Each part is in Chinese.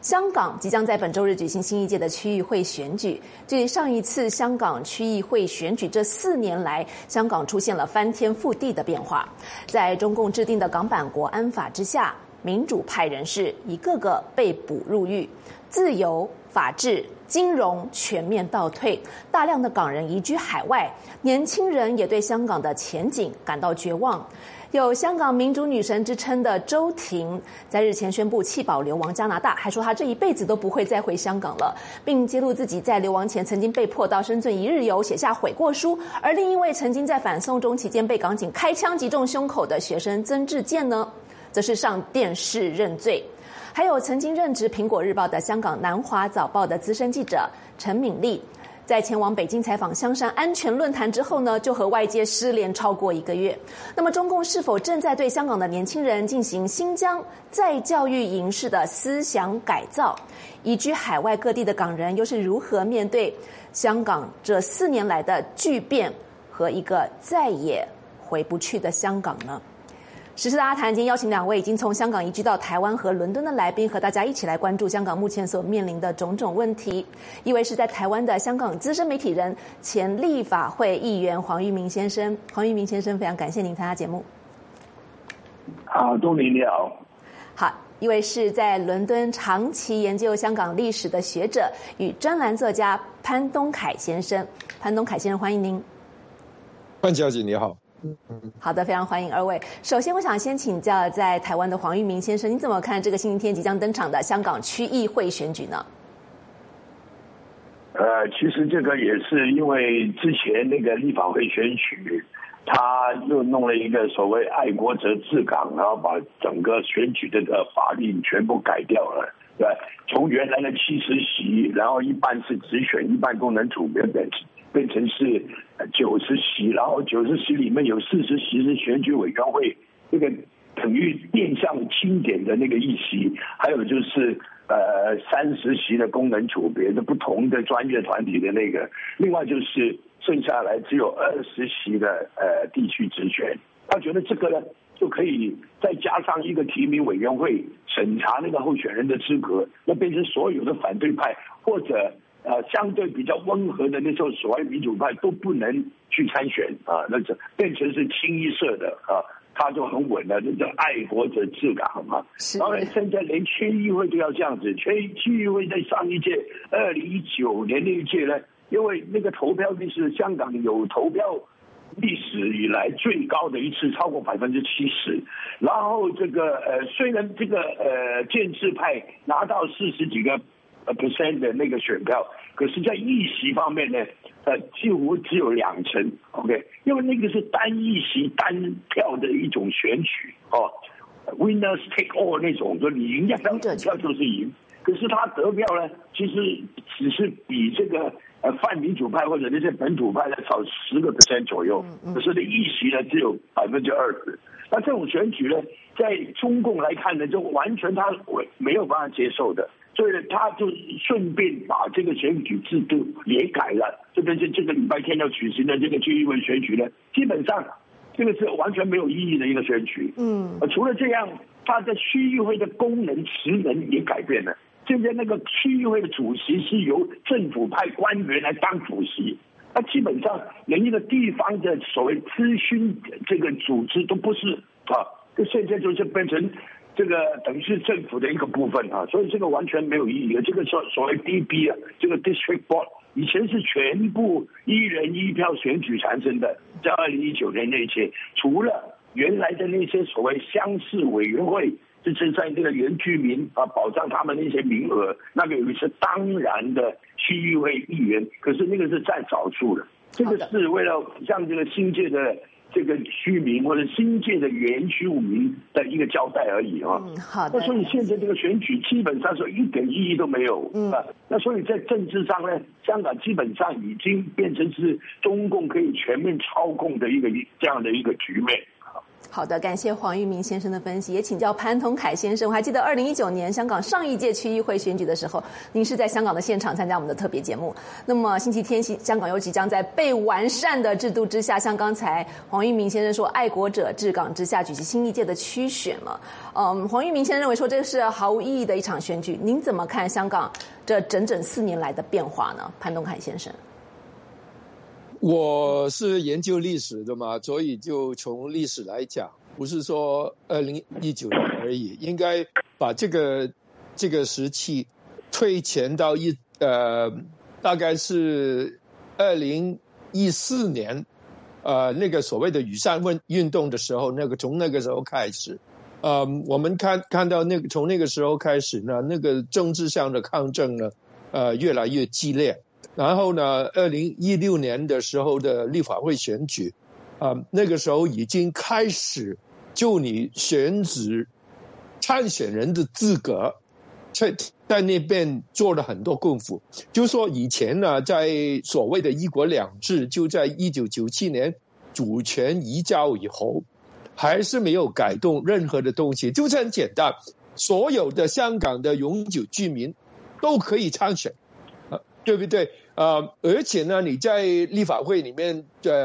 香港即将在本周日举行新一届的区议会选举。距上一次香港区议会选举这4年来，香港出现了翻天覆地的变化。在中共制定的港版国安法之下，民主派人士一个个被捕入狱，自由、法治、金融全面倒退，大量的港人移居海外，年轻人也对香港的前景感到绝望。有香港民主女神之称的周庭，在日前宣布弃保流亡加拿大，还说她这一辈子都不会再回香港了，并揭露自己在流亡前曾经被迫到深圳一日游，写下悔过书。而另一位曾经在反送中期间被港警开枪击中胸口的学生曾志健呢，则是上电视认罪。还有曾经任职《苹果日报》的香港南华早报的资深记者陈敏丽，在前往北京采访香山安全论坛之后呢，就和外界失联超过1个月。那么中共是否正在对香港的年轻人进行新疆再教育营式的思想改造？移居海外各地的港人又是如何面对香港这4年来的巨变和一个再也回不去的香港呢？时事大家谈，今天邀请2位已经从香港移居到台湾和伦敦的来宾，和大家一起来关注香港目前所面临的种种问题。一位是在台湾的香港资深媒体人、前立法会议员黄玉明先生。黄玉明先生，非常感谢您参加节目。 好，东林你好。 好，一位是在伦敦长期研究香港历史的学者与专栏作家潘东凯先生。潘东凯先生，欢迎您。 潘小姐你好。 好的，非常欢迎2位。首先，我想先请教在台湾的黄玉明先生，你怎么看这个星期天即将登场的香港区议会选举呢？ 其实这个也是因为之前那个立法会选举，他又弄了一个所谓爱国者治港，然后把整个选举这个法令全部改掉了，对，从原来的70席，然后一半是直选，一半功能组别变成是90席，然后90席里面有40席是选举委员会，这个等于变相清点的那个议席，还有就是30席的功能组别的不同的专业团体的那个，另外就是剩下来只有20席的地区直选。他觉得这个呢就可以再加上一个提名委员会审查那个候选人的资格，那变成所有的反对派或者相对比较温和的那时候所谓民主派都不能去参选啊，那这变成是清一色的啊，他就很稳了，这叫爱国者治港嘛。当然现在连区议会都要这样子，区议会在上一届2019年那一届呢，因为那个投票率是香港有投票历史以来最高的一次，超过70%。然后这个虽然这个建制派拿到40几个%的那个选票，可是在议席方面呢，几乎只有2成 ，OK， 因为那个是单议席单票的一种选举哦 ，winners take all 那种，就你赢1票就是赢。可是他得票呢，其实只是比这个泛民主派或者那些本土派呢少10个%左右，可是那议席呢只有20%。那这种选举呢，在中共来看呢，就完全他没有办法接受的。所以他就顺便把这个选举制度也改了，这个是这个礼拜天要举行的这个区议会选举呢，基本上这个是完全没有意义的一个选举。除了这样，他的区议会的功能职能也改变了。现在那个区议会的主席是由政府派官员来当主席，他基本上连一个地方的所谓咨询这个组织都不是啊，就现在就是变成这个等于是政府的一个部分啊，所以这个完全没有意义的。这个所谓 DB 啊，这个 District Board 以前是全部1人1票选举产生的，在2019年那些，除了原来的那些所谓乡事委员会，就是在这个原居民啊保障他们那些名额，那个有一些当然的区议会议员，可是那个是占少数的。这个是为了让这个新界的这个居民或者新界的原居民的一个交代而已啊。 好的。 那所以现在这个选举基本上是一点意义都没有啊。那所以在政治上呢，香港基本上已经变成是中共可以全面操控的这样的一个局面。 好的，感谢黄玉明先生的分析，也请教潘通凯先生。我还记得2019年香港上一届区议会选举的时候，您是在香港的现场参加我们的特别节目。那么星期天，香港又即将在被完善的制度之下，像刚才黄玉明先生说，爱国者治港之下举行新一届的区选了。黄玉明先生认为说这是毫无意义的一场选举，您怎么看香港这整整4年来的变化呢？潘东凯先生。 我是研究历史的嘛，所以就从历史来讲，不是说2019年而已，应该把这个时期推前到大概是2014年，那个所谓的雨伞运动的时候，从那个时候开始，我们看到从那个时候开始呢，那个政治上的抗争呢，越来越激烈。然后呢，2016年的时候的立法会选举，那个时候已经开始就你选举参选人的资格，在那边做了很多功夫。就是说以前呢，在所谓的一国两制，就在1997年主权移交以后，还是没有改动任何的东西，就是很简单，所有的香港的永久居民都可以参选。对不对？而且呢，你在立法会里面，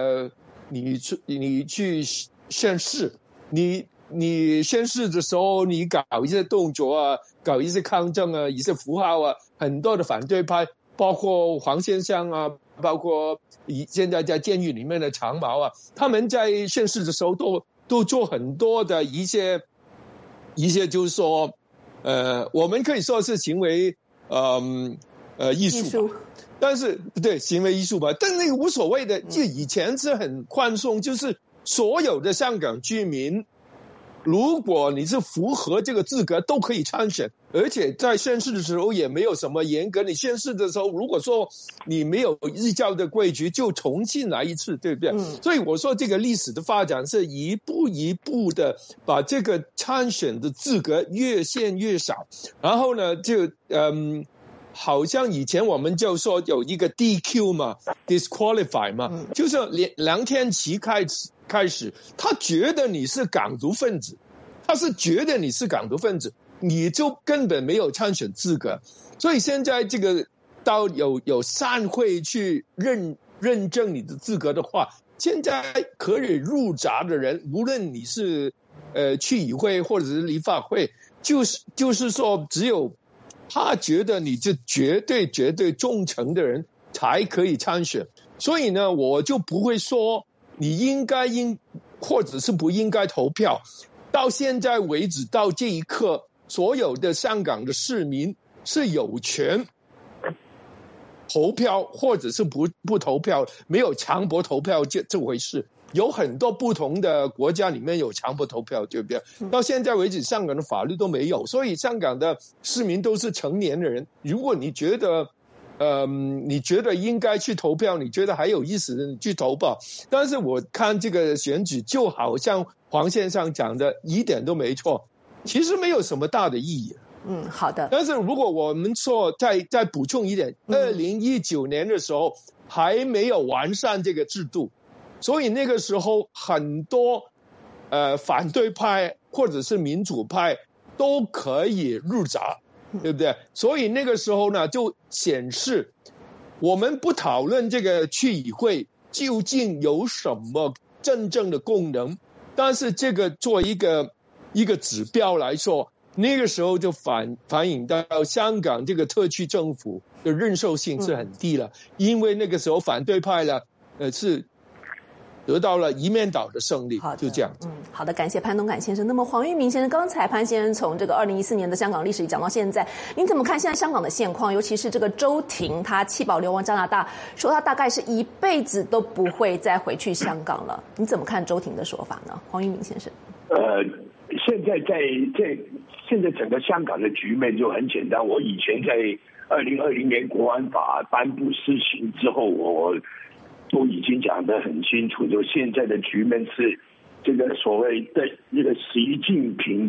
你去宣誓，你宣誓的时候，你搞一些动作啊，搞一些抗争啊，一些符号啊，很多的反对派，包括黄先生啊，包括现在在监狱里面的长毛啊，他们在宣誓的时候都做很多的一些就是说，我们可以说是行为，艺术吧，但是对行为艺术吧，但那个无所谓的，就以前是很宽松，就是所有的香港居民，如果你是符合这个资格，都可以参选，而且在宣誓的时候也没有什么严格。你宣誓的时候，如果说你没有依照的规矩，就重新来一次，对不对？所以我说这个历史的发展是一步一步的把这个参选的资格越限越少，然后呢，就好像以前我们就说有一个 DQ 嘛 ，disqualify 嘛，就是梁天琦开始，他觉得你是港独分子，你就根本没有参选资格。所以现在这个到有善会去认证你的资格的话，现在可以入闸的人，无论你是区议会或者是立法会，就是说只有他觉得你是绝对忠诚的人才可以参选。所以呢，我就不会说你应或者是不应该投票。到现在为止，到这一刻，所有的香港的市民是有权投票或者是不投票，没有强迫投票这回事。有很多不同的国家里面有强迫投票，对不对？到现在为止，香港的法律都没有，所以香港的市民都是成年的人。如果你觉得应该去投票，你觉得还有意思的，你去投吧。但是我看这个选举，就好像黄先生讲的，一点都没错，其实没有什么大的意义。 好的。 但是如果我们说再补充一点，2019年的时候还没有完善这个制度。所以那个时候很多反对派或者是民主派都可以入闸，对不对？所以那个时候呢，就显示我们不讨论这个区议会究竟有什么真正的功能，但是这个做一个指标来说，那个时候就反映到香港这个特区政府的认受性是很低了，因为那个时候反对派呢是得到了一面倒的胜利，就这样子。 好的，感谢潘东凯先生。那么黄玉明先生，刚才潘先生从这个2014年的香港历史讲到现在，您怎么看现在香港的现况？尤其是这个周庭，他弃保流亡加拿大，说他大概是一辈子都不会再回去香港了。你怎么看周庭的说法呢？黄玉明先生。 现在整个香港的局面就很简单。我以前在2020年国安法颁布施行之后，我都已经讲得很清楚，就现在的局面是这个所谓的这个习近平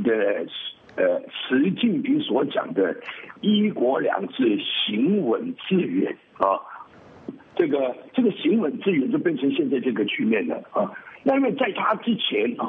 所讲的一国两制行稳致远啊，这个行稳致远就变成现在这个局面了啊。那因为在他之前啊，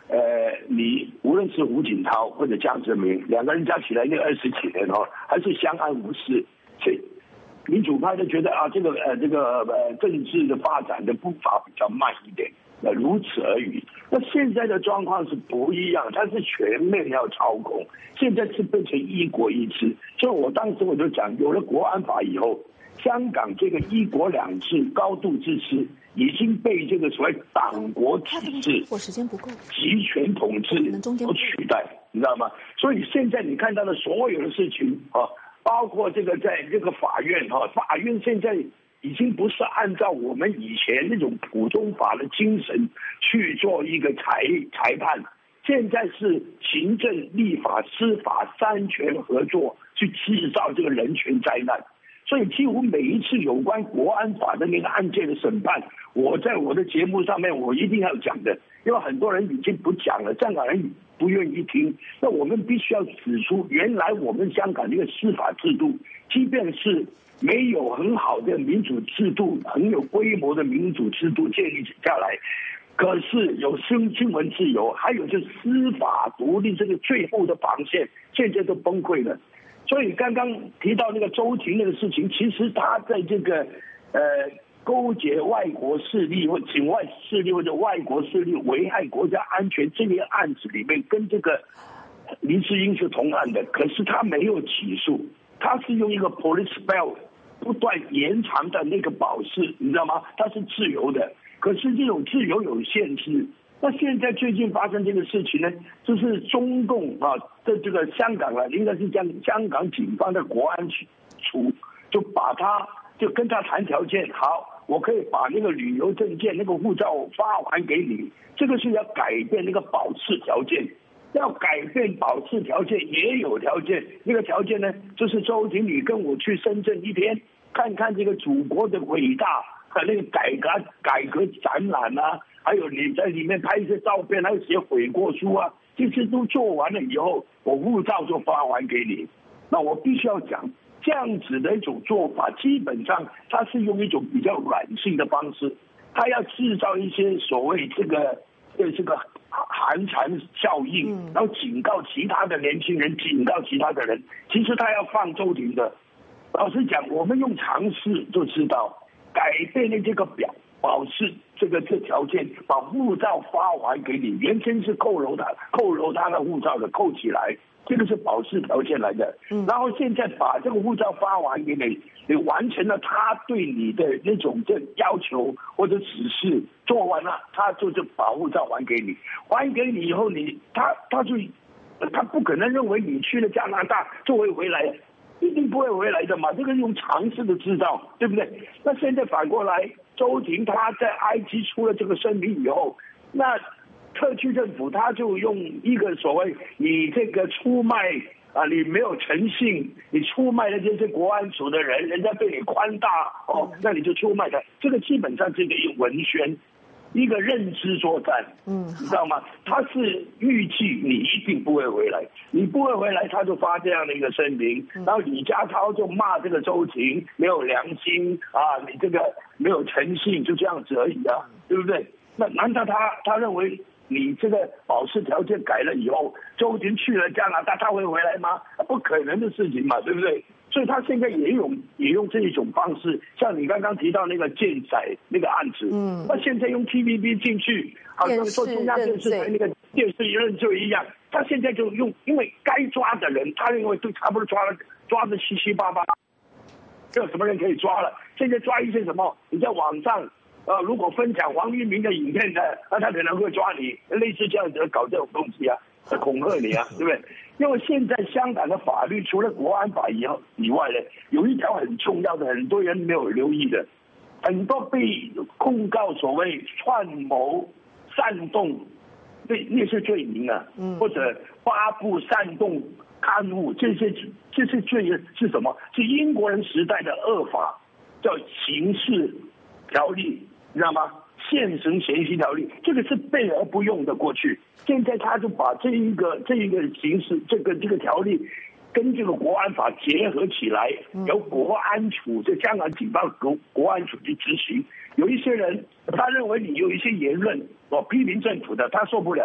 你无论是胡锦涛或者江泽民两个人加起来那20几年还是相安无事。所以民主派就觉得这个政治的发展的步伐比较慢一点，如此而已。那现在的状况是不一样，它是全面要操控，现在是变成一国一制。所以我当时我就讲，有了国安法以后，香港这个一国两制高度自治已经被这个所谓党国体制、集权统治所取代，你知道吗？所以现在你看到的所有的事情包括这个在这个法院法院现在已经不是按照我们以前那种普通法的精神去做一个裁判，现在是行政、立法、司法三权合作去制造这个人权灾难。所以几乎每一次有关国安法的那个案件的审判，我在我的节目上面我一定要讲的，因为很多人已经不讲了，香港人不愿意听。那我们必须要指出，原来我们香港这个司法制度，即便是没有很好的民主制度、很有规模的民主制度建立下来，可是有新闻自由，还有就是司法独立这个最后的防线，现在都崩溃了。所以刚刚提到那个周庭那个事情，其实他在这个勾结外国势力或境外势力或者外国势力危害国家安全这类案子里面，跟这个黎智英是同案的，可是他没有起诉，他是用一个 police bail 不断延长的那个保释，你知道吗？他是自由的，可是这种自由有限制。那现在最近发生这个事情呢，就是中共在这个香港应该是香港警方的国安处就跟他谈条件，好，我可以把那个旅游证件、那个护照发还给你，这个是要改变那个保释条件。要改变保释条件也有条件，那个条件呢，就是周庭你跟我去深圳一天，看看这个祖国的伟大和那个改革展览啊，还有你在里面拍一些照片，还有写悔过书啊，这些都做完了以后，我护照就发还给你。那我必须要讲，这样子的一种做法，基本上它是用一种比较软性的方式，它要制造一些所谓这个寒蝉效应，然后警告其他的年轻人，警告其他的人。其实他要放周庭的。老实讲，我们用常识就知道，改变了这个保释这条件，把护照发还给你，原先是扣留他的护照的，扣起来，这个是保释条件来的。然后现在把这个护照发还给你，你完成了他对你的那种要求或者指示，做完了，他就是把护照还给你，还给你以后他不可能认为你去了加拿大就会回来，一定不会回来的嘛，这个用常识的制造，对不对？那现在反过来，周庭他在埃及出了这个声明以后，那特区政府他就用一个所谓你这个出卖你没有诚信，你出卖了这些国安署的人，人家对你宽大那你就出卖他，这个基本上是一个文宣，一个认知作战，你知道吗？他是预计你一定不会回来，你不会回来，他就发这样的一个声明，然后李家超就骂这个周庭没有良心你这个没有诚信，就这样子而已对不对？那难道他认为你这个保释条件改了以后，周庭去了加拿大，他会回来吗？不可能的事情嘛，对不对？所以他现在也用这一种方式，像你刚刚提到那个建仔那个案子，那现在用 TVB 进去，好像说中央电视台那个电视认罪一样，他现在就用，因为该抓的人，他认为都差不多抓的七七八八，没有什么人可以抓了。现在抓一些什么？你在网上如果分享王一鸣的影片的，那他可能会抓你，类似这样子搞这种东西恐吓你对不对？因为现在香港的法律除了国安法以外呢，有一条很重要的，很多人没有留意的，很多被控告所谓串谋煽动那些罪名或者发布煽动刊物，这些罪是什么？是英国人时代的恶法，叫刑事条例，你知道吗？现行嫌疑条例，这个是备而不用的过去，现在他就把这一个刑事这个条例跟这个国安法结合起来，由国安处在香港警方国安处去执行。有一些人他认为你有一些言论批评政府的，他受不了的，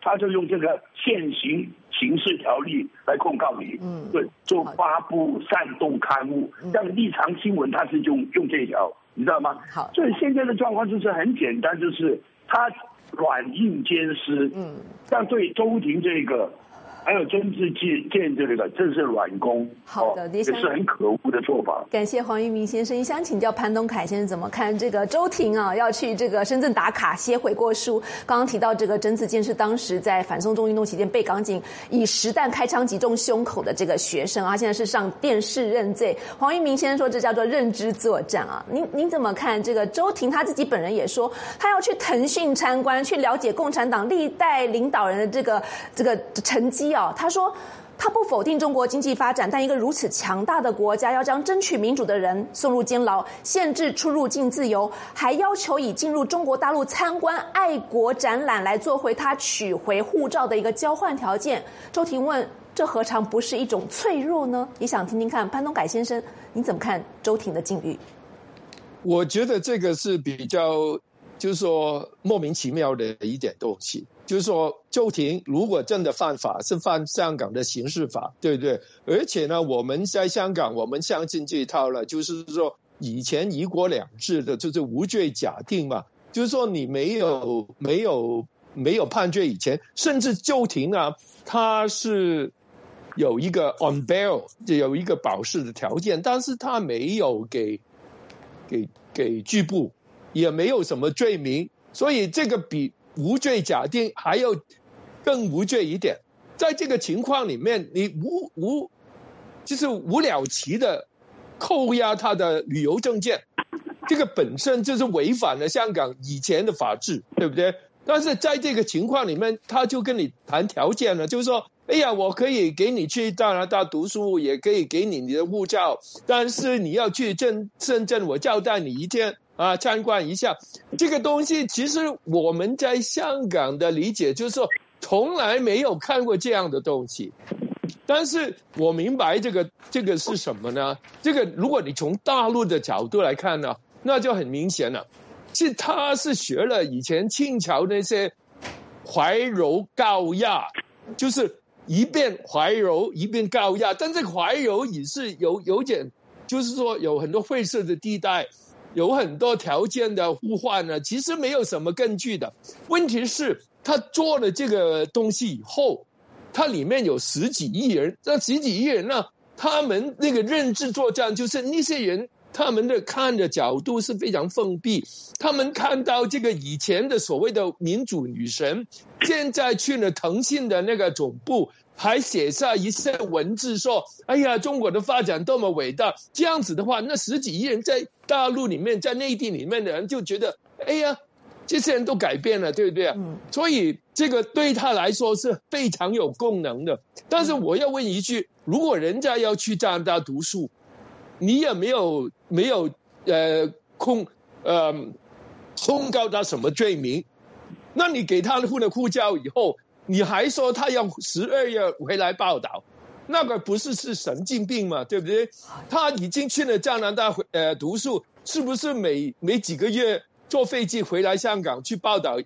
他就用这个现行刑事条例来控告你，对，就发布煽动刊物，像立场新闻他是用这条，你知道吗？ 好， 所以现在的状况就是很简单，就是他软硬兼施，像对周庭这个。还有曾志健这个，这是软攻， 好的， 也是很可恶的做法。 感谢黄玉明先生，也想请教潘东凯先生怎么看这个周庭啊要去这个深圳打卡写悔过书。刚刚提到这个曾志健是当时在反送中运动期间被港警以实弹开枪击中胸口的这个学生啊，现在是上电视认罪。黄玉明先生说这叫做认知作战啊，您怎么看这个周庭他自己本人也说他要去腾讯参观，去了解共产党历代领导人的这个成绩。他说他不否定中国经济发展，但一个如此强大的国家要将争取民主的人送入监牢，限制出入境自由，还要求以进入中国大陆参观爱国展览来做回他取回护照的一个交换条件。周庭问，这何尝不是一种脆弱呢？也想听听看潘东凯先生你怎么看周庭的境遇。 我觉得这个是比较就是说莫名其妙的一点东西，就是说周庭如果真的犯法是犯香港的刑事法，对不对？而且呢我们在香港我们相信这一套了，就是说以前一国两制的就是无罪假定嘛，就是说你没有判决以前，甚至周庭啊他是有一个 on bail 有一个保释的条件，但是他没有给拘捕，也没有什么罪名，所以这个比无罪假定还要更无罪一点。在这个情况里面，你就是无了期的扣押他的旅游证件，这个本身就是违反了香港以前的法治，对不对？但是在这个情况里面，他就跟你谈条件了，就是说哎呀，我可以给你去加拿大读书，也可以给你的护照，但是你要去深圳，我招待你一天啊，参观一下。这个东西其实我们在香港的理解就是说，从来没有看过这样的东西。但是我明白这个是什么呢？这个如果你从大陆的角度来看呢，那就很明显了，是他是学了以前清朝那些怀柔告押，就是一边怀柔一边告押，但这个怀柔也是有点，就是说有很多灰色的地带，有很多条件的互换呢，其实没有什么根据的。问题是他做了这个东西以后，它里面有10几亿人，这10几亿人呢，他们那个认知作战就是那些人。他们的看的角度是非常封闭，他们看到这个以前的所谓的民主女神，现在去了腾讯的那个总部，还写下一些文字说，哎呀，中国的发展多么伟大。这样子的话，那10几亿人在大陆里面，在内地里面的人就觉得，哎呀，这些人都改变了，对不对？所以这个对他来说是非常有功能的。但是我要问一句，如果人家要去加拿大读书，你也没有控告他什么罪名，那你给他的护照以后，你还说他要12月回来报道，那个不是神经病嘛，对不对？他已经去了加拿大读书，是不是每几个月坐飞机回来香港去报道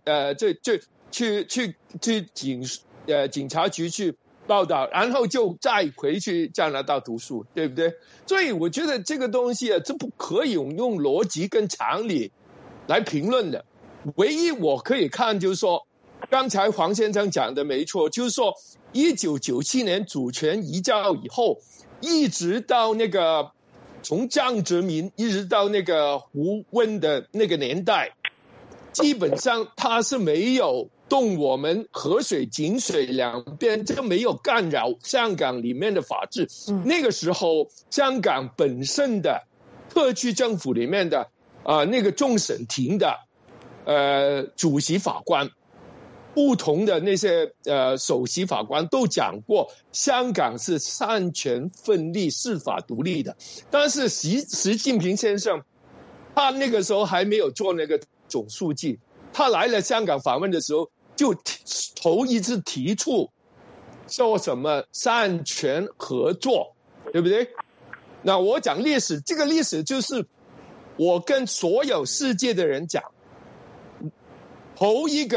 去警察局去报道，然后就再回去加拿大读书，对不对？所以我觉得这个东西啊，这不可以用逻辑跟常理来评论的。唯一我可以看就是说，刚才黄先生讲的没错，就是说1997年主权移交以后，一直到那个从江泽民一直到那个胡温的那个年代，基本上他是没有动我们河水井水两边，就没有干扰香港里面的法治。那个时候香港本身的特区政府里面的那个终审庭的主席法官，不同的那些首席法官都讲过，香港是三权分立、司法独立的。但是习近平先生他那个时候还没有做那个总书记，他来了香港访问的时候，就头一次提出说什么三权合作，对不对？那我讲历史，这个历史就是我跟所有世界的人讲，头一个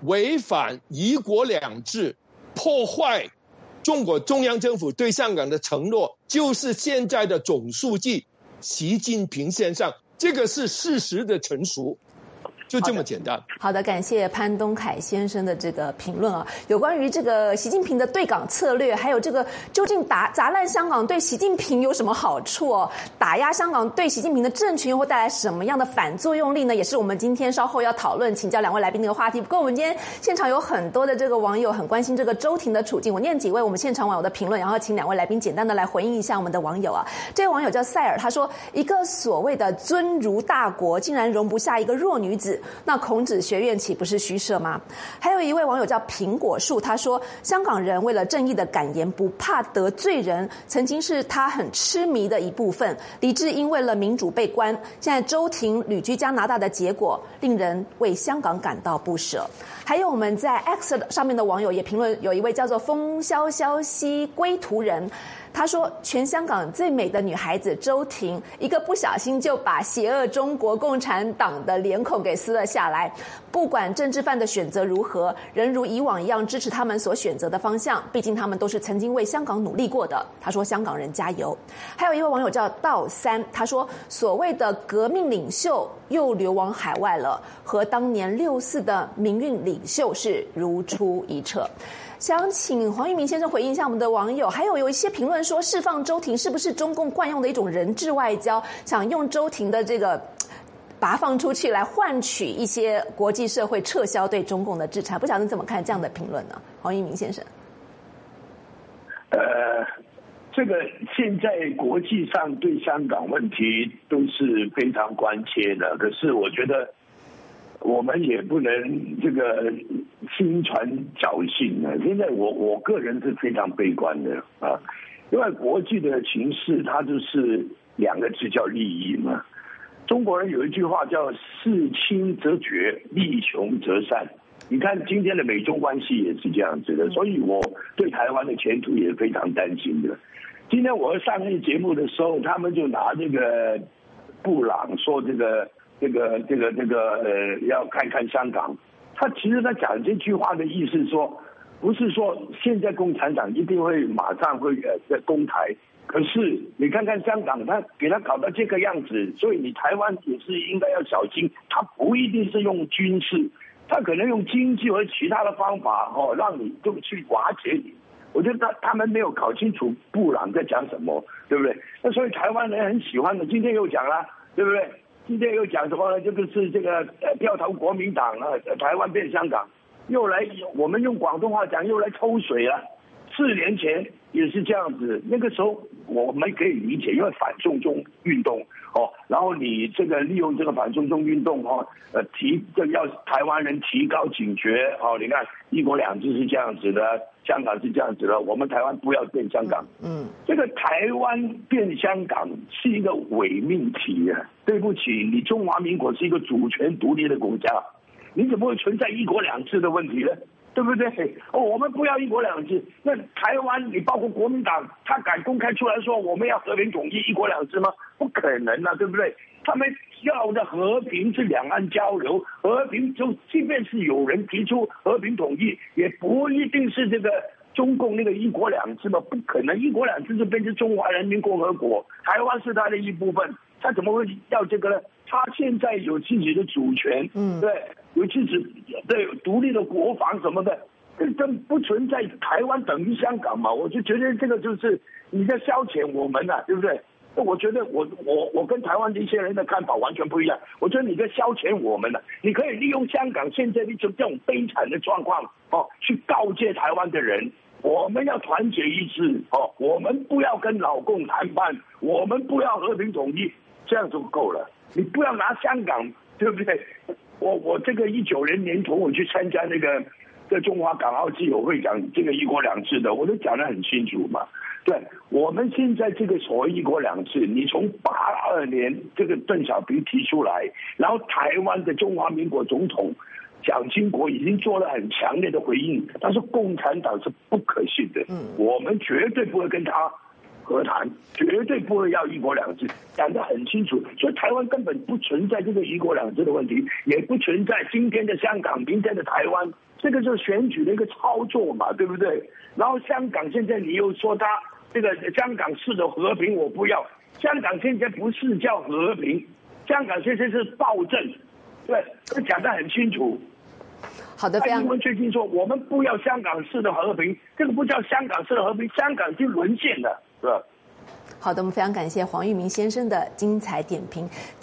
违反一国两制，破坏中国中央政府对香港的承诺，就是现在的总书记习近平先生，这个是事实的陈述。就这么简单。 好的，感谢潘东凯先生的这个评论啊，有关于这个习近平的对港策略，还有这个究竟砸烂香港对习近平有什么好处哦？打压香港对习近平的政权又会带来什么样的反作用力呢？也是我们今天稍后要讨论，请教两位来宾的一个话题。不过我们今天现场有很多的这个网友很关心这个周庭的处境，我念几位我们现场网友的评论，然后请两位来宾简单的来回应一下我们的网友啊。这位网友叫塞尔，他说一个所谓的尊儒大国竟然容不下一个弱女子，那孔子学院岂不是虚设吗？还有一位网友叫苹果树，他说香港人为了正义的敢言不怕得罪人，曾经是他很痴迷的一部分。黎智英为了民主被关，现在周庭旅居加拿大的结果令人为香港感到不舍。还有我们在 X 上面的网友也评论，有一位叫做风萧萧兮归途人，他说全香港最美的女孩子周庭，一个不小心就把邪恶中国共产党的脸孔给撕了下来，不管政治犯的选择如何，仍如以往一样支持他们所选择的方向，毕竟他们都是曾经为香港努力过的。他说香港人加油。还有一位网友叫道三，他说所谓的革命领袖又流亡海外了，和当年6·4的民运领袖是如出一辙。想请黄玉明先生回应一下我们的网友，还有一些评论说释放周庭是不是中共惯用的一种人质外交，想用周庭的这个把它放出去来换取一些国际社会撤销对中共的制裁，不晓得你怎么看这样的评论呢？黄玉明先生。 这个现在国际上对香港问题都是非常关切的，可是我觉得我们也不能这个心存侥幸啊！现在我个人是非常悲观的啊，因为国际的情势它就是2个字叫利益嘛。中国人有一句话叫事轻则绝，力穷则散。你看今天的美中关系也是这样子的，所以我对台湾的前途也非常担心的。今天我上那节目的时候，他们就拿这个布朗说要看看香港。他其实他讲这句话的意思说，不是说现在共产党一定会马上会攻台，可是你看看香港，他给他搞到这个样子，所以你台湾也是应该要小心，他不一定是用军事，他可能用经济和其他的方法让你就去瓦解你。我觉得他们没有搞清楚布朗在讲什么，对不对？那所以台湾人很喜欢的，今天又讲了，对不对？今天又讲什么呢？就是这个掉头国民党啊，台湾变香港，又来我们用广东话讲又来抽水了。4年前也是这样子，那个时候我们可以理解，因为反送中运动然后你这个利用这个反送中运动要台湾人提高警觉你看一国两制是这样子的，香港是这样子的，我们台湾不要变香港。这个台湾变香港是一个伪命题啊！对不起，你中华民国是一个主权独立的国家，你怎么会存在一国两制的问题呢？对不对？我们不要一国两制，那台湾你包括国民党，他敢公开出来说我们要和平统一一国两制吗？不可能啊，对不对？他们要的和平是两岸交流，和平就即便是有人提出和平统一，也不一定是这个中共那个一国两制嘛，不可能一国两制就变成中华人民共和国，台湾是他的一部分，他怎么会要这个呢？他现在有自己的主权，对，有自己对独立的国防什么的，这不存在台湾等于香港嘛？我就觉得这个就是你在消遣我们啊，对不对？我觉得我跟台湾的一些人的看法完全不一样。我觉得你在消遣我们了，你可以利用香港现在的这种悲惨的状况去告诫台湾的人，我们要团结一致我们不要跟老共谈判，我们不要和平统一，这样就够了。你不要拿香港，对不对？我这个19年头我去参加那个在中华港澳基友会讲这个一国两制的，我都讲得很清楚嘛。对，我们现在这个所谓一国两制，你从82年这个邓小平提出来，然后台湾的中华民国总统蒋经国已经做了很强烈的回应，但是共产党是不可信的，我们绝对不会跟他和谈，绝对不会要一国两制，讲得很清楚。所以台湾根本不存在这个一国两制的问题，也不存在今天的香港、明天的台湾这个就是选举的一个操作嘛，对不对？然后香港现在你又说他这个香港式的和平我不要，香港现在不是叫和平，香港现在是暴政，对，这讲得很清楚。 好的，非常。 蔡英文最近说我们不要香港式的和平，这个不叫香港式的和平，香港已经沦陷了，是吧？ 好的，我们非常感谢黄玉明先生的精彩点评。